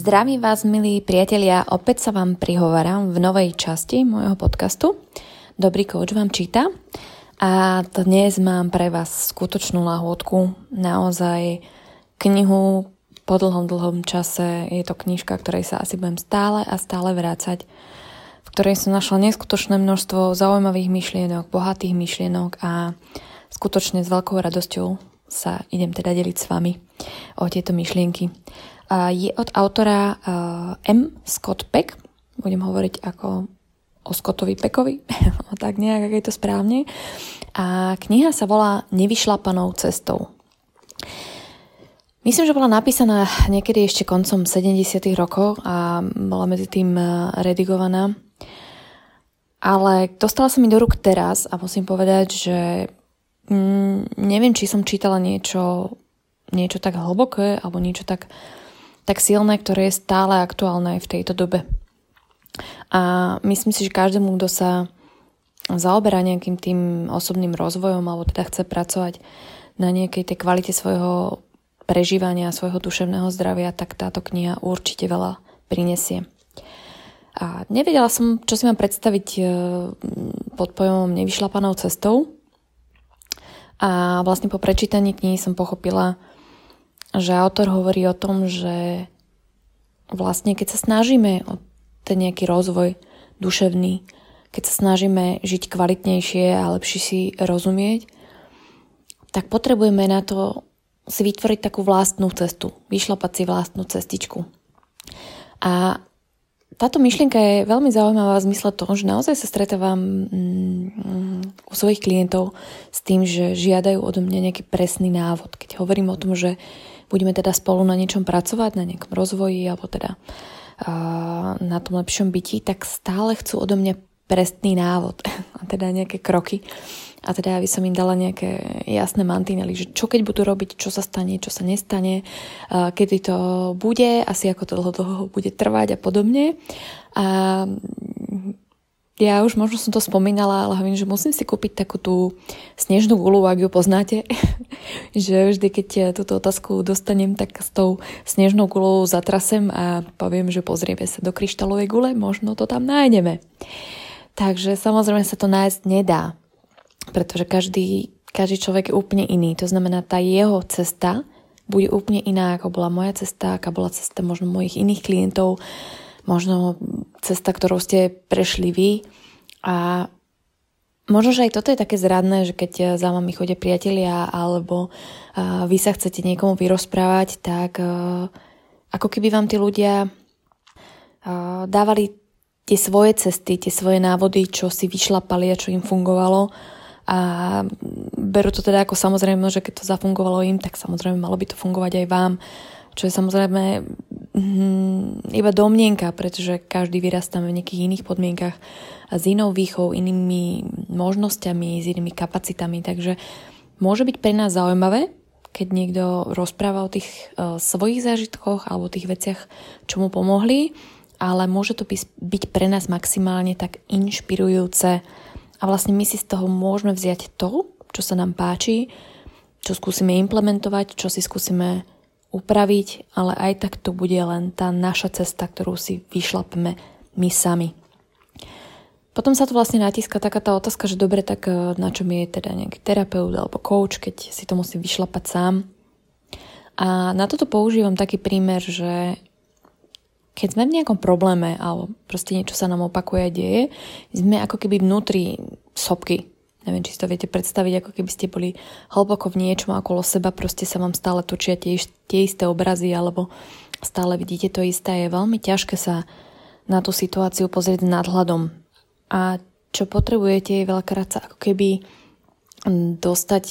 Zdravím vás, milí priatelia, opäť sa vám prihováram v novej časti môjho podcastu. Dobrý coach vám číta a dnes mám pre vás skutočnú lahôdku, naozaj knihu po dlhom čase. Je to knižka, ktorej sa asi budem stále a stále vrácať, v ktorej som našla neskutočné množstvo zaujímavých myšlienok, bohatých myšlienok a skutočne s veľkou radosťou sa idem teda deliť s vami o tieto myšlienky. Je od autora M. Scott Peck. Budem hovoriť ako o Scottovi Peckovi, tak nejak, ak je to správne. A kniha sa volá Nevyšlapanou cestou. Myslím, že bola napísaná niekedy ešte koncom 70. rokov a bola medzi tým redigovaná. Ale dostala sa mi do rúk teraz a musím povedať, že neviem, či som čítala niečo tak hlboké alebo niečo tak silné, ktoré je stále aktuálne aj v tejto dobe. A myslím si, že každému, kto sa zaoberá nejakým tým osobným rozvojom alebo teda chce pracovať na nejakej tej kvalite svojho prežívania, svojho duševného zdravia, tak táto kniha určite veľa prinesie. A nevedela som, čo si mám predstaviť pod pojmom nevyšlapanou cestou. A vlastne po prečítaní knihy som pochopila, že autor hovorí o tom, že vlastne keď sa snažíme o ten nejaký rozvoj duševný, keď sa snažíme žiť kvalitnejšie a lepšie si rozumieť, tak potrebujeme na to si vytvoriť takú vlastnú cestu, vyšlapať si vlastnú cestičku. A táto myšlienka je veľmi zaujímavá v zmysle toho, že naozaj sa stretávam u svojich klientov s tým, že žiadajú odo mňa nejaký presný návod. Keď hovorím o tom, že budeme teda spolu na niečom pracovať, na nejakom rozvoji alebo teda na tom lepšom byti, tak stále chcú odo mňa presný návod a teda nejaké kroky. A teda aby som im dala nejaké jasné mantinely, že čo keď budú robiť, čo sa stane, čo sa nestane, kedy to bude, asi ako to dlho bude trvať a podobne. A ja už možno som to spomínala, ale hovorím, že musím si kúpiť takú tú snežnú gulu, ak ju poznáte. Že vždy, keď túto otázku dostanem, tak s tou snežnou gulou zatrasem a poviem, že pozrieme sa do kryštálovej gule, možno to tam nájdeme. Takže samozrejme sa to nájsť nedá, pretože každý človek je úplne iný. To znamená, tá jeho cesta bude úplne iná, ako bola moja cesta, aká bola cesta možno mojich iných klientov, možno cesta, ktorou ste prešli vy. A možno, že aj toto je také zradné, že keď za vami chodia priatelia alebo vy sa chcete niekomu vyrozprávať, tak ako keby vám tí ľudia dávali tie svoje cesty, tie svoje návody, čo si vyšlapali a čo im fungovalo. A berú to teda ako samozrejme, že keď to zafungovalo im, tak samozrejme malo by to fungovať aj vám. Čo je samozrejme iba domnienka, pretože každý vyrastáme v nejakých iných podmienkach a s inou výchovou, inými možnosťami, s inými kapacitami. Takže môže byť pre nás zaujímavé, keď niekto rozpráva o tých svojich zážitkoch alebo o tých veciach, čo mu pomohli, ale môže to byť pre nás maximálne tak inšpirujúce a vlastne my si z toho môžeme vziať to, čo sa nám páči, čo skúsime implementovať, čo si skúsime upraviť, ale aj tak to bude len tá naša cesta, ktorú si vyšlapeme my sami. Potom sa tu vlastne natíska taká tá otázka, že dobre, tak na čom je teda nejaký terapeut alebo coach, keď si to musím vyšlapať sám. A na toto používam taký prímer, že keď sme v nejakom probléme alebo proste niečo sa nám opakuje a deje, sme ako keby vnútri sopky. Neviem, či si to viete predstaviť, ako keby ste boli hlboko v niečom okolo seba, proste sa vám stále točia tie isté obrazy alebo stále vidíte to isté. Je veľmi ťažké sa na tú situáciu pozrieť s nadhľadom. A čo potrebujete je veľakrát sa ako keby dostať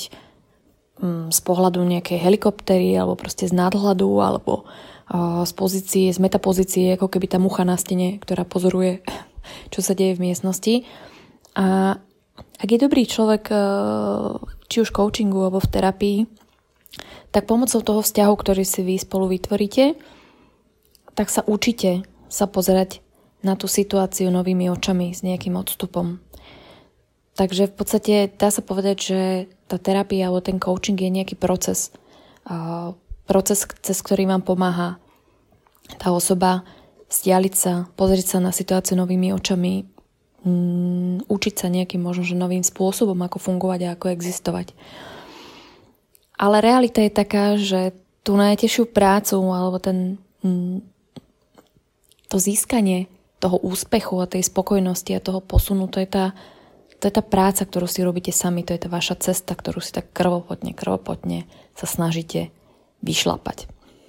z pohľadu nejakej helikoptery alebo proste z nadhľadu alebo z pozície, z metapozície, ako keby tá mucha na stene, ktorá pozoruje, čo sa deje v miestnosti. A ak je dobrý človek, či už v coachingu alebo v terapii, tak pomocou toho vzťahu, ktorý si vy spolu vytvoríte, tak sa učíte sa pozerať na tú situáciu novými očami s nejakým odstupom. Takže v podstate dá sa povedať, že tá terapia alebo ten coaching je nejaký proces, cez ktorý vám pomáha tá osoba stialiť sa, pozrieť sa na situáciu novými očami, učiť sa nejakým možno že novým spôsobom, ako fungovať a ako existovať. Ale realita je taká, že tú najtežšiu prácu alebo to získanie toho úspechu a tej spokojnosti a toho posunu, to je tá práca, ktorú si robíte sami, to je tá vaša cesta, ktorú si tak krvopotne sa snažíte vyšlapať.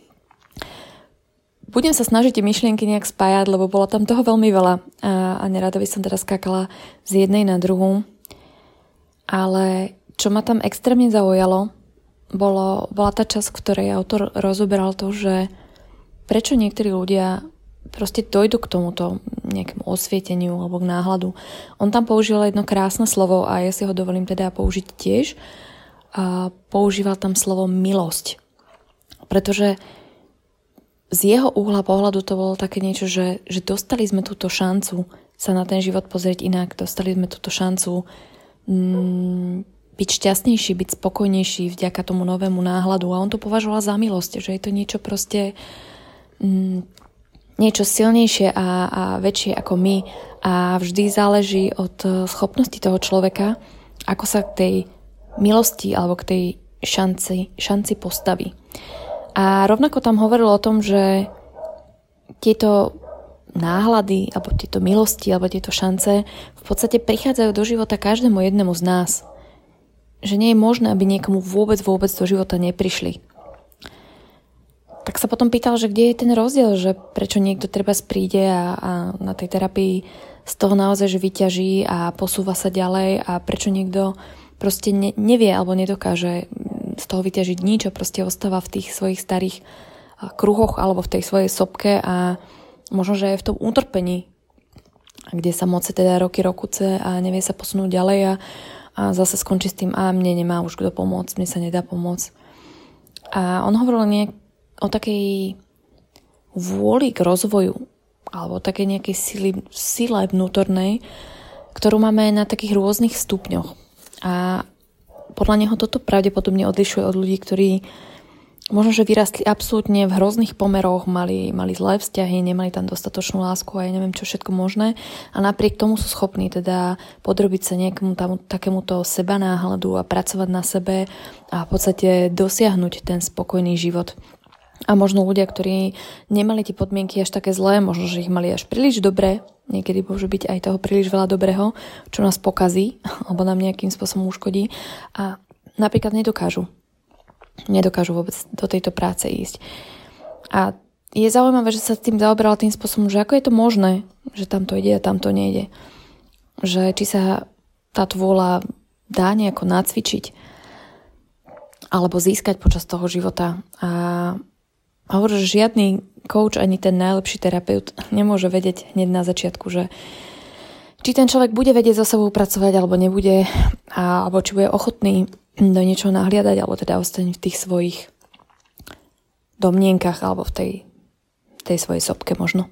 Budem sa snažiť tie myšlienky nejak spájať, lebo bolo tam toho veľmi veľa a nerada by som teraz skákala z jednej na druhú. Ale čo ma tam extrémne zaujalo, bola tá časť, v ktorej autor rozoberal to, že prečo niektorí ľudia proste dojdu k tomuto nejakému osvieteniu alebo k náhľadu. On tam použil jedno krásne slovo a ja si ho dovolím teda použiť tiež. Používal tam slovo milosť. Pretože z jeho uhla pohľadu to bolo také niečo, že dostali sme túto šancu sa na ten život pozrieť inak. Dostali sme túto šancu byť šťastnejší, byť spokojnejší vďaka tomu novému náhľadu. A on to považoval za milosť, že je to niečo proste niečo silnejšie a väčšie ako my. A vždy záleží od schopnosti toho človeka, ako sa k tej milosti alebo k tej šanci postaví. A rovnako tam hovoril o tom, že tieto náhľady, alebo tieto milosti, alebo tieto šance v podstate prichádzajú do života každému jednému z nás. Že nie je možné, aby niekomu vôbec do života neprišli. Tak sa potom pýtal, že kde je ten rozdiel, že prečo niekto treba príde a na tej terapii z toho naozaj že vyťaží a posúva sa ďalej a prečo niekto proste nevie alebo nedokáže z toho vyťažiť nič a proste ostáva v tých svojich starých kruhoch alebo v tej svojej sopke a možno, že aj v tom utrpení, kde sa moce teda rokuce a nevie sa posunúť ďalej a zase skončí s tým, mne nemá už kto pomôcť, mne sa nedá pomôcť. A on hovoril o takej vôli k rozvoju alebo o takej nejakej sile vnútornej, ktorú máme na takých rôznych stupňoch. A podľa neho toto pravdepodobne odlišuje od ľudí, ktorí možno, že vyrastli absolútne v hrozných pomeroch, mali zlé vzťahy, nemali tam dostatočnú lásku a ja neviem čo všetko možné a napriek tomu sú schopní teda podrobiť sa nejakému takémuto sebanáhľadu a pracovať na sebe a v podstate dosiahnuť ten spokojný život. A možno ľudia, ktorí nemali tie podmienky až také zlé, možno, že ich mali až príliš dobré, niekedy môže byť aj toho príliš veľa dobrého, čo nás pokazí, alebo nám nejakým spôsobom uškodí a napríklad nedokážu vôbec do tejto práce ísť. A je zaujímavé, že sa s tým zaoberal tým spôsobom, že ako je to možné, že tam to ide a tam to nejde. Že či sa táto vôľa dá nejako nacvičiť alebo získať počas toho života. A hovorí, že žiadny coach ani ten najlepší terapeut nemôže vedieť hneď na začiatku, že či ten človek bude vedieť so sebou pracovať alebo nebude, alebo či bude ochotný do niečoho nahliadať, alebo teda ostane v tých svojich domnienkach alebo v tej svojej sopke možno.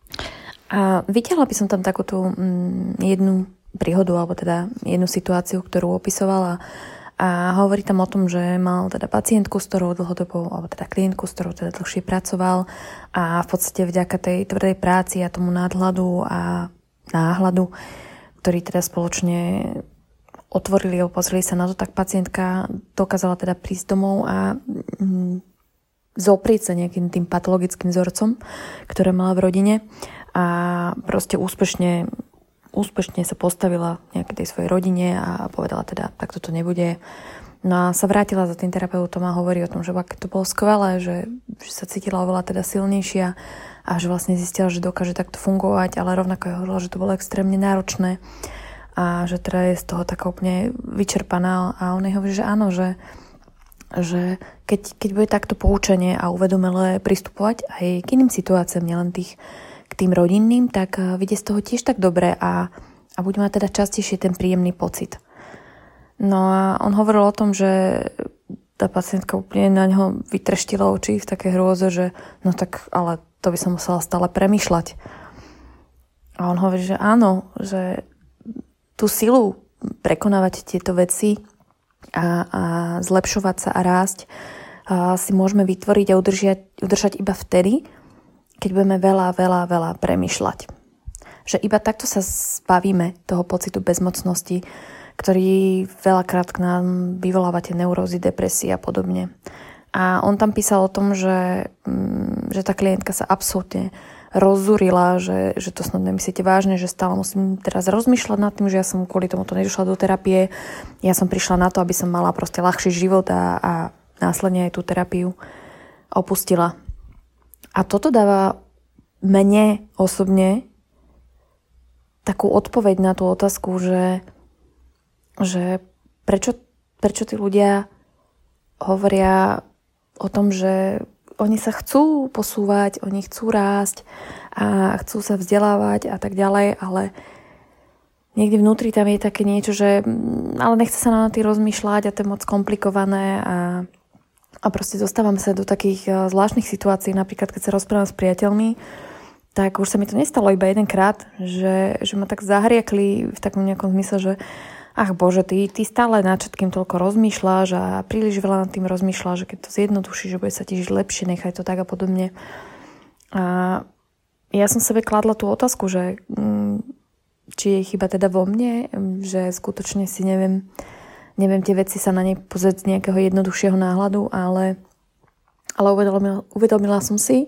A vytiahla by som tam takúto jednu príhodu, alebo teda jednu situáciu, ktorú opisovala. A hovorí tam o tom, že mal teda pacientku, s ktorou dlhodobo, alebo teda klientku, s ktorou teda dlhšie pracoval a v podstate vďaka tej tvrdej práci a tomu nadhľadu a náhľadu, ktorý teda spoločne otvorili a pozreli sa na to, tak pacientka dokázala teda prísť domov a zoprieť sa nejakým tým patologickým vzorcom, ktoré mala v rodine a proste úspešne sa postavila nejakej tej svojej rodine a povedala teda, tak toto nebude. No a sa vrátila za tým terapeutom a hovorí o tom, že to bolo skvelé, že sa cítila oveľa teda silnejšia a že vlastne zistila, že dokáže takto fungovať, ale rovnako je hovorila, že to bolo extrémne náročné a že teda je z toho taká úplne vyčerpaná a on jej hovorí, že áno, že keď bude takto poučenie a uvedomele pristupovať aj k iným situáciám, nielen k tým rodinným, tak vyjde z toho tiež tak dobre a bude mať teda častejšie ten príjemný pocit. No a on hovoril o tom, že tá pacientka úplne na ňo vytreštila oči v také hrôze, že no tak, ale to by som musela stále premýšľať. A on hovorí, že áno, že tú silu prekonávať tieto veci a zlepšovať sa a rásť si môžeme vytvoriť a udržať iba vtedy, keď budeme veľa premýšľať. Že iba takto sa zbavíme toho pocitu bezmocnosti, ktorý veľakrát k nám vyvoláva tie neurózy, depresie a podobne. A on tam písal o tom, že tá klientka sa absolútne rozzúrila, že to snad nemyslíte vážne, že stále musím teraz rozmýšľať nad tým, že ja som kvôli tomuto nedošla do terapie. Ja som prišla na to, aby som mala proste ľahší život a následne aj tú terapiu opustila. A toto dáva mne osobne takú odpoveď na tú otázku, že prečo tí ľudia hovoria o tom, že oni sa chcú posúvať, oni chcú rásť a chcú sa vzdelávať a tak ďalej, ale niekde vnútri tam je také niečo, že ale nechce sa na tým rozmýšľať a to je moc komplikované a proste dostávam sa do takých zvláštnych situácií, napríklad keď sa rozprávam s priateľmi, tak už sa mi to nestalo iba jedenkrát, že ma tak zahriekli v takom nejakom zmysle, že ach Bože, ty stále nad všetkým toľko rozmýšľaš a príliš veľa nad tým rozmýšľaš, že keď to zjednodušíš, že bude sa ti žiť lepšie, nechaj to tak a podobne. A ja som sebe kladla tú otázku, že či je chyba teda vo mne, že skutočne si neviem tie veci sa na ne pozrieť z nejakého jednoduchšieho náhľadu, ale uvedomila som si,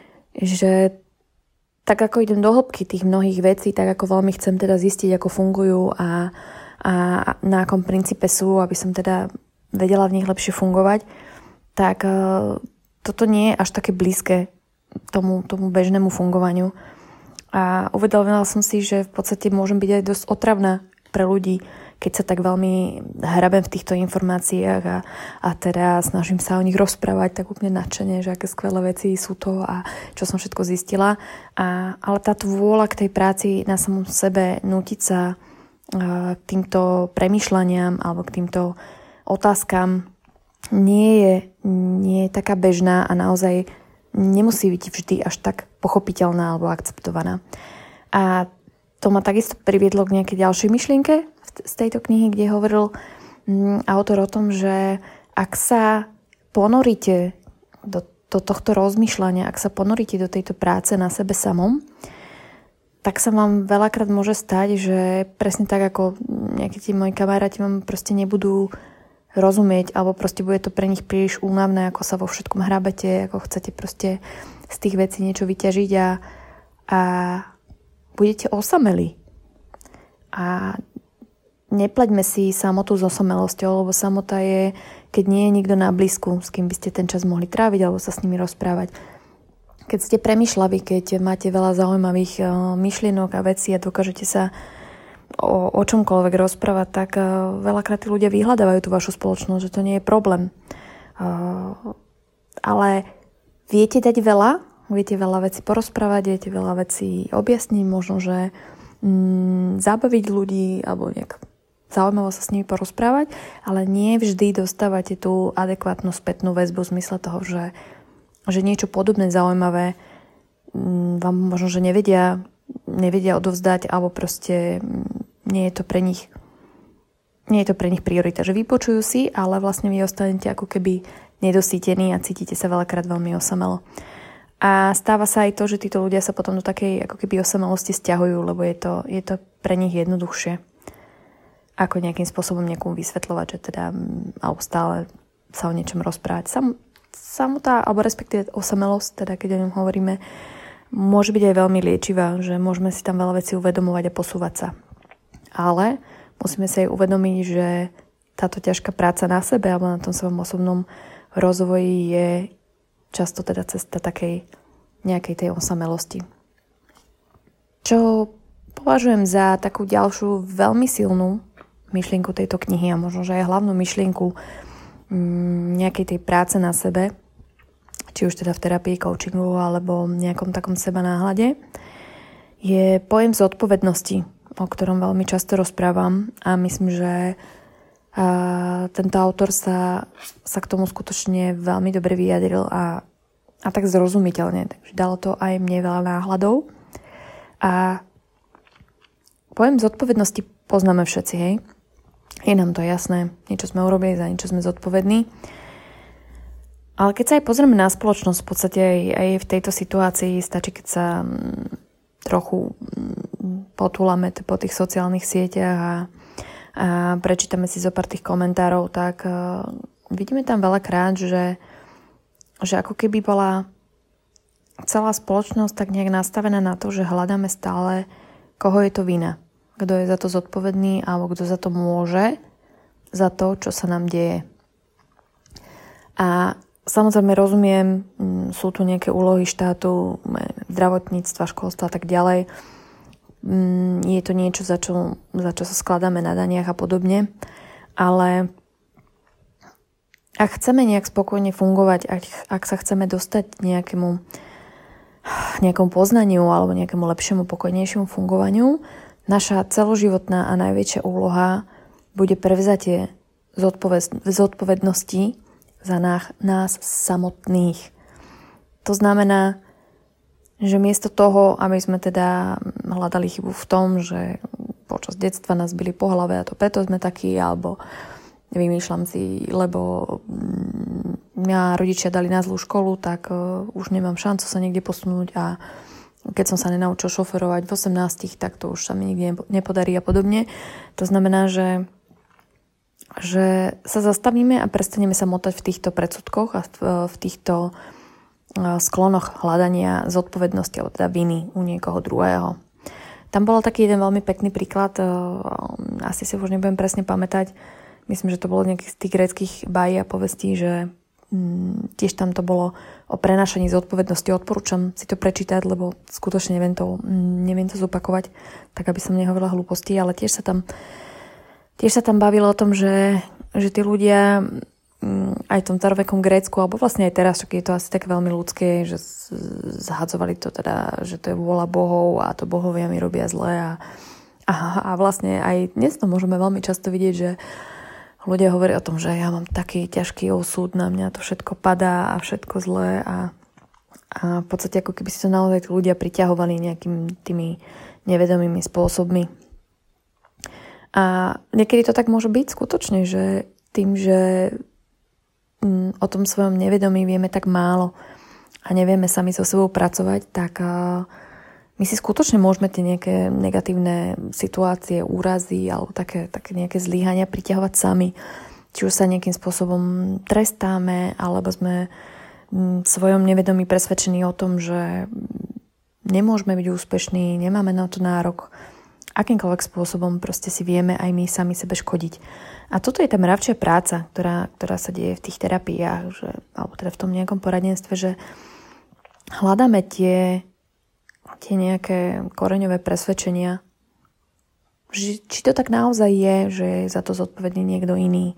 že tak ako idem do hĺbky tých mnohých vecí, tak ako veľmi chcem teda zistiť, ako fungujú a na akom princípe sú, aby som teda vedela v nich lepšie fungovať, tak toto nie je až také blízke tomu bežnému fungovaniu. A uvedomila som si, že v podstate môžem byť aj dosť otravná pre ľudí, keď sa tak veľmi hrabem v týchto informáciách a teda snažím sa o nich rozprávať tak úplne nadšene, že aké skvelé veci sú to a čo som všetko zistila. Ale táto vôľa k tej práci na samom sebe nútiť sa k týmto premýšľaniam alebo k týmto otázkam nie je taká bežná a naozaj nemusí byť vždy až tak pochopiteľná alebo akceptovaná. A to ma takisto priviedlo k nejakej ďalšej myšlienke z tejto knihy, kde hovoril autor o tom, že ak sa ponoríte do tohto rozmýšľania, ak sa ponoríte do tejto práce na sebe samom, tak sa vám veľakrát môže stať, že presne tak ako nejakí tí moji kamaráti vám proste nebudú rozumieť, alebo proste bude to pre nich príliš únavné, ako sa vo všetkom hrabete, ako chcete proste z tých vecí niečo vyťažiť a budete osamelí. A nepleďme si samotu s osamelosťou, lebo samota je, keď nie je nikto na blízku, s kým by ste ten čas mohli tráviť alebo sa s nimi rozprávať. Keď ste premýšľaví, keď máte veľa zaujímavých myšlienok a vecí a dokážete sa o čomkoľvek rozprávať, tak veľakrát tí ľudia vyhľadávajú tú vašu spoločnosť, že to nie je problém. Ale viete dať veľa, viete veľa vecí porozprávať, viete veľa vecí objasniť, možno, že zabaviť ľudí alebo nejak zaujímavo sa s nimi porozprávať, ale nie vždy dostávate tú adekvátnu spätnú väzbu v zmysle toho, že niečo podobné zaujímavé vám možno, že nevedia odovzdať alebo proste nie je to pre nich priorita, že vypočujú si, ale vlastne vy ostanete ako keby nedosýtení a cítite sa veľakrát veľmi osamelo. A stáva sa aj to, že títo ľudia sa potom do takej ako keby osamelosti sťahujú, lebo je to pre nich jednoduchšie ako nejakým spôsobom niekomu vysvetľovať, že teda alebo stále sa o niečom rozprávať. Samotá, alebo respektíve osamelosť, teda keď o ňom hovoríme, môže byť aj veľmi liečivá, že môžeme si tam veľa vecí uvedomovať a posúvať sa. Ale musíme si aj uvedomiť, že táto ťažká práca na sebe alebo na tom svojom osobnom rozvoji je často teda cesta takej nejakej tej osamelosti. Čo považujem za takú ďalšiu veľmi silnú myšlienku tejto knihy a možno, že aj hlavnú myšlienku nejakej tej práce na sebe, či už teda v terapii, coachingu alebo nejakom takom seba náhľade, je pojem zodpovednosti, o ktorom veľmi často rozprávam a myslím, že tento autor sa k tomu skutočne veľmi dobre vyjadril a tak zrozumiteľne. Takže dalo to aj mne veľa náhľadov. A pojem zodpovednosti poznáme všetci, hej? Je nám to jasné, niečo sme urobili, za niečo sme zodpovední. Ale keď sa aj pozrieme na spoločnosť, v podstate aj v tejto situácii stačí, keď sa trochu potúlame po tých sociálnych sieťach a prečítame si zo pár tých komentárov, tak vidíme tam veľakrát, že ako keby bola celá spoločnosť tak nejak nastavená na to, že hľadáme stále, koho je to vina. Kto je za to zodpovedný alebo kto za to môže, za to, čo sa nám deje. A samozrejme rozumiem, sú tu nejaké úlohy štátu, zdravotníctva, školstva a tak ďalej. Je to niečo, za čo sa skladáme na daniach a podobne. Ale ak chceme nejak spokojne fungovať, ak sa chceme dostať nejakému poznaniu alebo nejakému lepšiemu, pokojnejšiemu fungovaniu, naša celoživotná a najväčšia úloha bude prevzatie zodpovednosti za nás samotných. To znamená, že miesto toho, aby sme teda hľadali chybu v tom, že počas detstva nás bili po hlave a to preto sme takí, alebo vymýšľam si, lebo mňa rodičia dali na zlú školu, tak už nemám šancu sa niekde posunúť a keď som sa nenaučil šoferovať v 18, tak to už sa mi nikdy nepodarí a podobne. To znamená, že sa zastavíme a prestaneme sa motať v týchto predsudkoch a v týchto sklonoch hľadania zodpovednosti alebo teda viny u niekoho druhého. Tam bol taký jeden veľmi pekný príklad, asi si už nebudem presne pamätať, myslím, že to bolo nejakých z tých gréckych bájí a povestí, že tiež tam to bolo o prenášaní zodpovednosti. Odporúčam si to prečítať, lebo skutočne neviem to zopakovať, tak aby som nehovorila hlúposti, ale tiež sa tam bavilo o tom, že tí ľudia aj v tom starovekom Grécku, alebo vlastne aj teraz, je to asi tak veľmi ľudské, že zhadzovali to teda, že to je vôľa bohov a to bohovia mi robia zle a vlastne aj dnes to môžeme veľmi často vidieť, že ľudia hovoria o tom, že ja mám taký ťažký osud, na mňa to všetko padá a všetko zlé a v podstate ako keby si to naozaj tí ľudia priťahovali nejakými tými nevedomými spôsobmi. A niekedy to tak môže byť skutočne, že tým, že o tom svojom nevedomí vieme tak málo a nevieme sami so sebou pracovať, tak my si skutočne môžeme tie nejaké negatívne situácie, úrazy alebo také nejaké zlyhania priťahovať sami. Či už sa nejakým spôsobom trestáme, alebo sme v svojom nevedomí presvedčení o tom, že nemôžeme byť úspešní, nemáme na to nárok. Akýmkoľvek spôsobom proste si vieme aj my sami sebe škodiť. A toto je tá mravčia práca, ktorá sa deje v tých terapiách, alebo teda v tom nejakom poradenstve, že hľadáme tie nejaké koreňové presvedčenia, či to tak naozaj je, že je za to zodpovedný niekto iný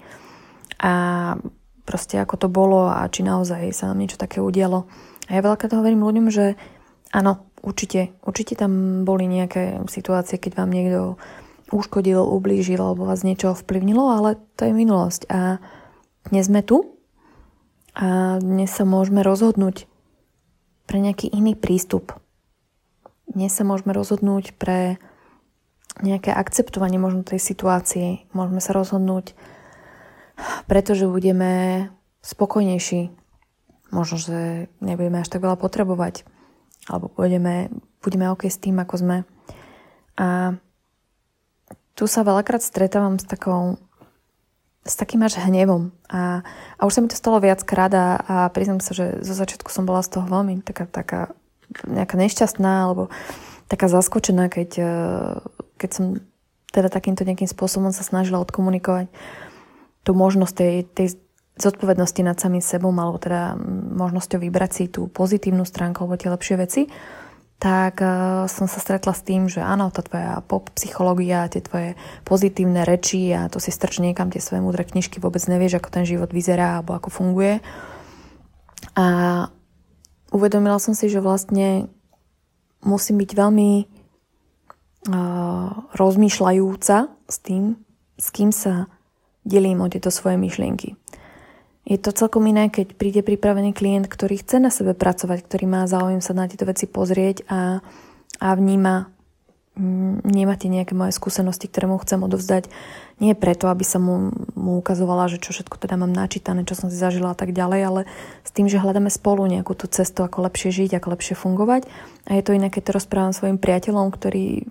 a proste ako to bolo a či naozaj sa nám niečo také udialo. A ja veľakrát hovorím ľuďom, že áno, určite tam boli nejaké situácie, keď vám niekto uškodil, ublížil alebo vás niečo ovplyvnilo, ale to je minulosť. A dnes sme tu a dnes sa môžeme rozhodnúť pre nejaký iný prístup. Dnes sa môžeme rozhodnúť pre nejaké akceptovanie možno tej situácie. Môžeme sa rozhodnúť, pretože budeme spokojnejší. Možno, že nebudeme až tak veľa potrebovať. Alebo budeme OK s tým, ako sme. A tu sa veľakrát stretávam s takým až hnevom. A už sa mi to stalo viackrát a priznám sa, že zo začiatku som bola z toho veľmi taká nejaká nešťastná alebo taká zaskočená, keď som teda takýmto nejakým spôsobom sa snažila odkomunikovať tú možnosť tej zodpovednosti nad samým sebou alebo teda možnosťou vybrať si tú pozitívnu stránku alebo tie lepšie veci, tak som sa stretla s tým, že áno, tá tvoja pop psychológia, tie tvoje pozitívne reči a to si strč niekam tie svoje múdre knižky, vôbec nevieš, ako ten život vyzerá alebo ako funguje. A uvedomila som si, že vlastne musím byť veľmi rozmýšľajúca s tým, s kým sa delím o tieto svoje myšlienky. Je to celkom iné, keď príde pripravený klient, ktorý chce na sebe pracovať, ktorý má záujem sa na tieto veci pozrieť a vníma nemáte nejaké moje skúsenosti, ktoré mu chcem odovzdať. Nie preto, aby som mu ukazovala, že čo všetko teda mám načítané, čo som si zažila a tak ďalej, ale s tým, že hľadáme spolu nejakú tú cestu, ako lepšie žiť, ako lepšie fungovať. A je to iné, keď to rozprávam svojim priateľom, ktorí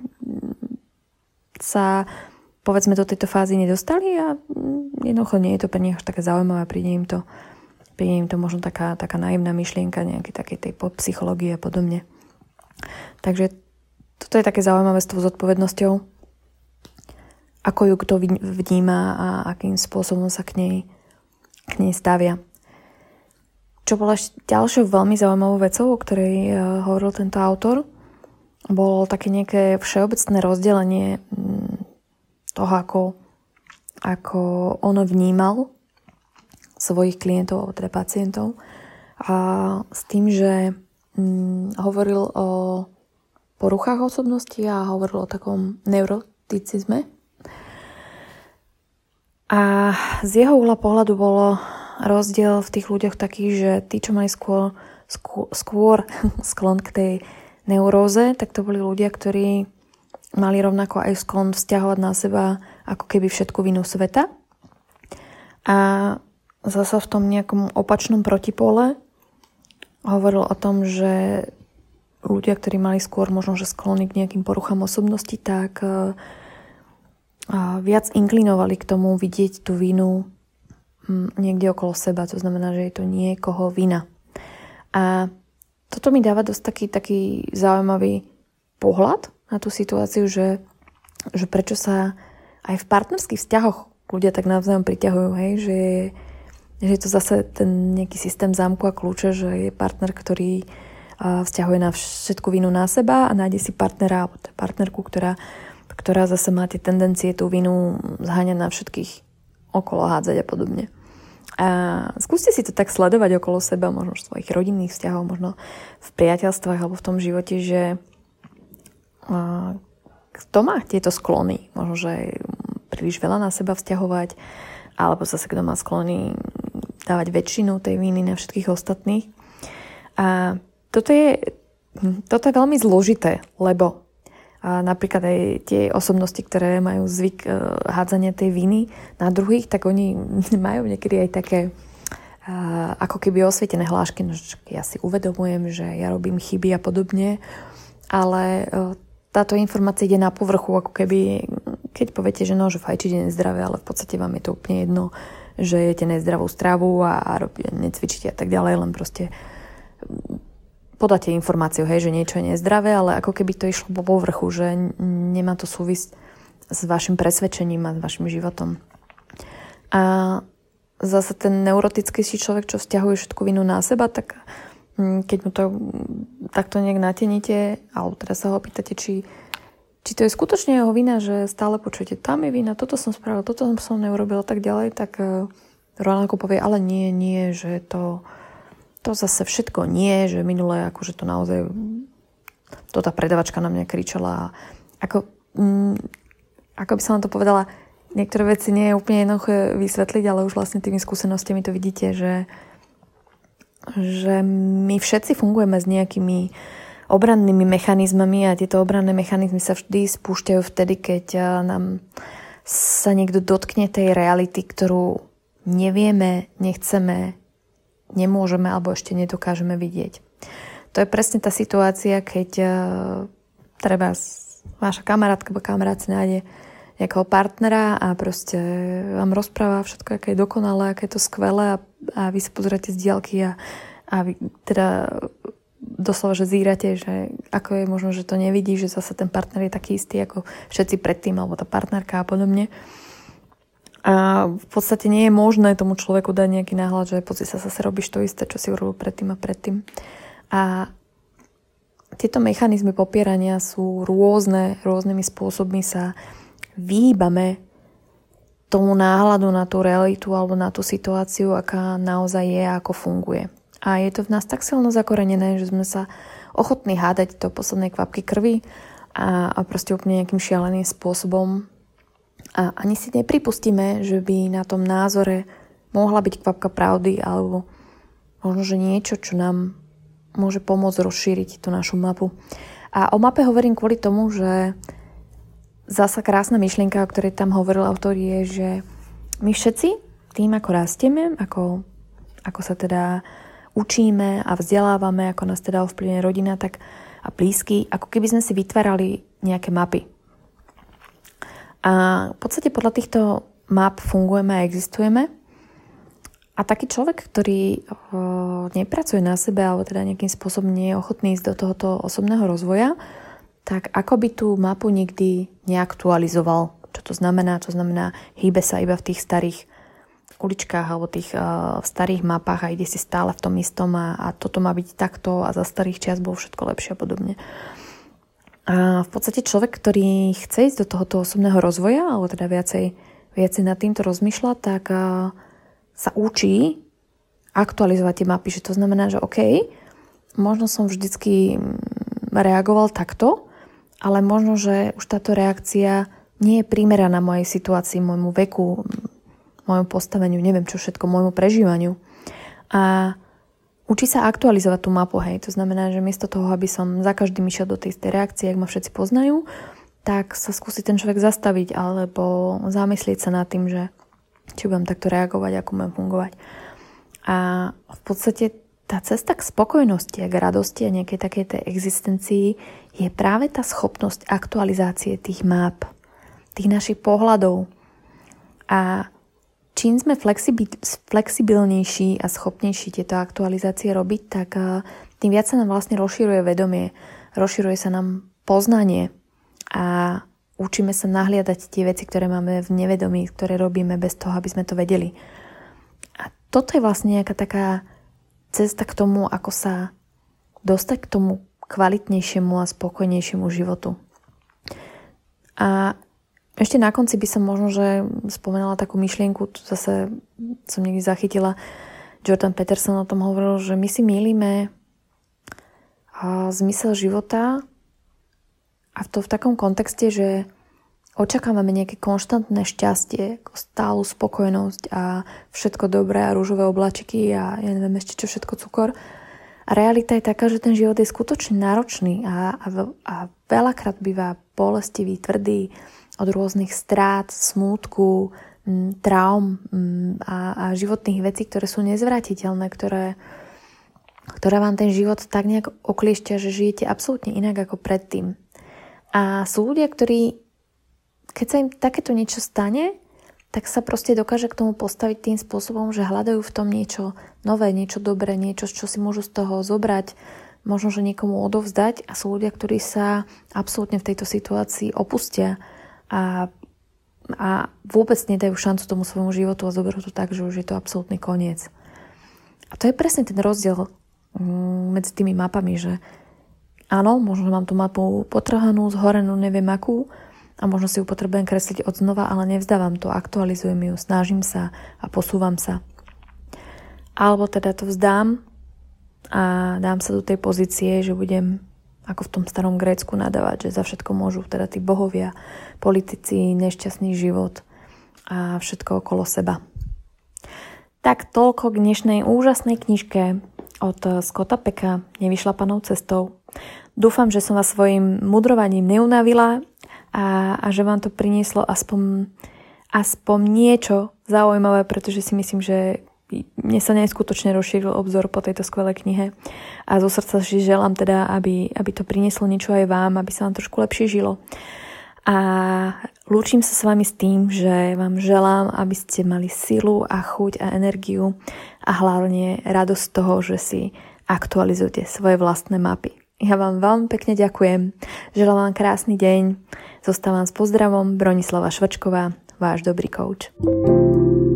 sa, povedzme, do tejto fázy nedostali a jednoducho nie je to pre nich až také zaujímavé. Príde im to možno taká naivná myšlienka nejakej takej tej psychológie a podobne. Takže toto je také zaujímavé s tou zodpovednosťou, ako ju kto vníma a akým spôsobom sa k nej stavia. Čo bola ďalšou veľmi zaujímavou vecou, o ktorej hovoril tento autor, bolo také nejaké všeobecné rozdelenie toho, ako on vnímal svojich klientov, teda pacientov. A s tým, že hovoril o poruchách osobnosti a hovoril o takom neuroticizme. A z jeho uhla pohľadu bolo rozdiel v tých ľuďoch taký, že tí, čo mali skôr sklon k tej neuróze, tak to boli ľudia, ktorí mali rovnako aj sklon vzťahovať na seba ako keby všetku vinu sveta. A zasa v tom nejakom opačnom protipole hovoril o tom, že ľudia, ktorí mali skôr možno, že sklony k nejakým poruchám osobnosti, tak viac inklinovali k tomu vidieť tú vinu niekde okolo seba. To znamená, že je to niekoho vina. A toto mi dáva dosť taký zaujímavý pohľad na tú situáciu, že prečo sa aj v partnerských vzťahoch ľudia tak navzájom priťahujú, hej? Že je to zase ten nejaký systém zámku a kľúče, že je partner, ktorý vzťahuje na všetku vinu na seba a nájde si partnera alebo partnerku, ktorá zase má tie tendencie tú vinu zháňať na všetkých okolo, hádzať a podobne. A skúste si to tak sledovať okolo seba, možno v svojich rodinných vzťahov, možno v priateľstvách alebo v tom živote, že kto má tieto sklony, možno, že príliš veľa na seba vzťahovať, alebo zase kto má sklony dávať väčšinu tej viny na všetkých ostatných. A toto je veľmi zložité, lebo napríklad aj tie osobnosti, ktoré majú zvyk hádzania tej viny na druhých, tak oni majú niekedy aj také ako keby osvietené hlášky, že ja si uvedomujem, že ja robím chyby a podobne, ale táto informácia ide na povrchu, ako keby, keď poviete, že že fajčiť je nezdravé, ale v podstate vám je to úplne jedno, že jete nezdravú stravu a necvičíte a tak ďalej, len proste podáte informáciu, hej, že niečo je nezdravé, ale ako keby to išlo po povrchu, že nemá to súvisť s vašim presvedčením a s vašim životom. A zase ten neurotickejší človek, čo vzťahuje všetku vinu na seba, tak keď mu to takto nejak natenite, alebo teda sa ho pýtate, či to je skutočne jeho vina, že stále počujete, tam je vina, toto som spravil, toto som neurobil a tak ďalej, tak rovnako povie, ale nie, že to zase všetko nie, že minulé akože to naozaj to tá predavačka na mňa kričala. Ako by som vám to povedala, niektoré veci nie je úplne jednoduché vysvetliť, ale už vlastne tými skúsenostiami to vidíte, že my všetci fungujeme s nejakými obrannými mechanizmami a tieto obranné mechanizmy sa vždy spúšťajú vtedy, keď nám sa niekto dotkne tej reality, ktorú nevieme, nechceme, nemôžeme alebo ešte nedokážeme vidieť. To je presne tá situácia, keď treba vaša kamarátka alebo kamarát si nájde nejakého partnera a proste vám rozpráva všetko, aké je dokonalé, aké je to skvelé a vy sa pozeráte z diaľky a vy teda doslova, že zírate, že ako je možno, že to nevidí, že zase ten partner je taký istý ako všetci predtým alebo tá partnerka a podobne. A v podstate nie je možné tomu človeku dať nejaký náhľad, že pozri sa, zase robíš to isté, čo si urobil predtým a predtým. A tieto mechanizmy popierania sú rôznymi spôsobmi sa vyhýbame tomu náhľadu na tú realitu alebo na tú situáciu, aká naozaj je a ako funguje. A je to v nás tak silno zakorenené, že sme sa ochotní hádať do poslednej kvapky krvi a proste úplne nejakým šialeným spôsobom. A ani si nepripustíme, že by na tom názore mohla byť kvapka pravdy alebo možno, že niečo, čo nám môže pomôcť rozšíriť tú našu mapu. A o mape hovorím kvôli tomu, že zasa krásna myšlienka, o ktorej tam hovoril autor, je, že my všetci tým, ako rastieme, ako sa teda učíme a vzdelávame, ako nás teda ovplyvňuje rodina a blízky, ako keby sme si vytvárali nejaké mapy. A v podstate podľa týchto map fungujeme a existujeme. A taký človek, ktorý nepracuje na sebe alebo teda nejakým spôsobom nie je ochotný ísť do tohoto osobného rozvoja, tak ako by tú mapu nikdy neaktualizoval. Čo to znamená? To znamená, hýbe sa iba v tých starých uličkách alebo tých starých mapách a ide si stále v tom istom a toto má byť takto a za starých čias bolo všetko lepšie a podobne. A v podstate človek, ktorý chce ísť do tohoto osobného rozvoja alebo teda viacej nad týmto rozmýšľa, tak sa učí aktualizovať tie mapy. Že to znamená, že OK, možno som vždycky reagoval takto, ale možno, že už táto reakcia nie je primeraná mojej situácii, môjmu veku, môjmu postaveniu, neviem čo všetko, môjmu prežívaniu. A učí sa aktualizovať tú mapu, hej. To znamená, že miesto toho, aby som za každým išiel do tej istej reakcie, ak ma všetci poznajú, tak sa skúsi ten človek zastaviť alebo zamyslieť sa nad tým, že či budem takto reagovať, ako budem fungovať. A v podstate tá cesta k spokojnosti a k radosti a nejakej takej tej existencii je práve tá schopnosť aktualizácie tých map, tých našich pohľadov. A čím sme flexibilnejší a schopnejší tieto aktualizácie robiť, tak tým viac sa nám vlastne rozširuje vedomie, rozširuje sa nám poznanie a učíme sa nahliadať tie veci, ktoré máme v nevedomí, ktoré robíme bez toho, aby sme to vedeli. A toto je vlastne nejaká taká cesta k tomu, ako sa dostať k tomu kvalitnejšiemu a spokojnejšiemu životu. A ešte na konci by som možno, že spomenula takú myšlienku, tu zase som niekde zachytila, Jordan Peterson o tom hovoril, že my si mýlime zmysel života a to v takom kontexte, že očakávame nejaké konštantné šťastie, stálu spokojnosť a všetko dobré a rúžové obláčiky a ja neviem ešte čo všetko cukor. A realita je taká, že ten život je skutočne náročný a veľakrát býva bolestivý, tvrdý od rôznych strát, smútku, traum a životných vecí, ktoré sú nezvratiteľné, ktoré vám ten život tak nejak okliešťa, že žijete absolútne inak ako predtým. A sú ľudia, ktorí, keď sa im takéto niečo stane, tak sa proste dokáže k tomu postaviť tým spôsobom, že hľadajú v tom niečo nové, niečo dobré, niečo, čo si môžu z toho zobrať, možno, že niekomu odovzdať. A sú ľudia, ktorí sa absolútne v tejto situácii opustia a vôbec nedajú šancu tomu svojmu životu a zoberú to tak, že už je to absolútny koniec. A to je presne ten rozdiel medzi tými mapami, že áno, možno mám tú mapu potrhanú, zhorenú, neviem akú, a možno si ju potrebujem kresliť od znova, ale nevzdávam to, aktualizujem ju, snažím sa a posúvam sa. Alebo teda to vzdám a dám sa do tej pozície, že budem ako v tom starom Grécku nadávať, že za všetko môžu teda tí bohovia, politici, nešťastný život a všetko okolo seba. Tak toľko k dnešnej úžasnej knižke od Scotta Pecka Nevyšlapanou cestou. Dúfam, že som vás svojim mudrovaním neunavila a že vám to prinieslo aspoň niečo zaujímavé, pretože si myslím, že mne sa neskutočne rozšíril obzor po tejto skvelej knihe a zo srdca si želám teda, aby to prinieslo niečo aj vám, aby sa vám trošku lepšie žilo. A lúčim sa s vami s tým, že vám želám, aby ste mali silu a chuť a energiu a hlavne radosť z toho, že si aktualizujete svoje vlastné mapy. Ja vám veľmi pekne ďakujem. Želám vám krásny deň. Zostávam s pozdravom. Bronislava Švrčková, váš dobrý coach.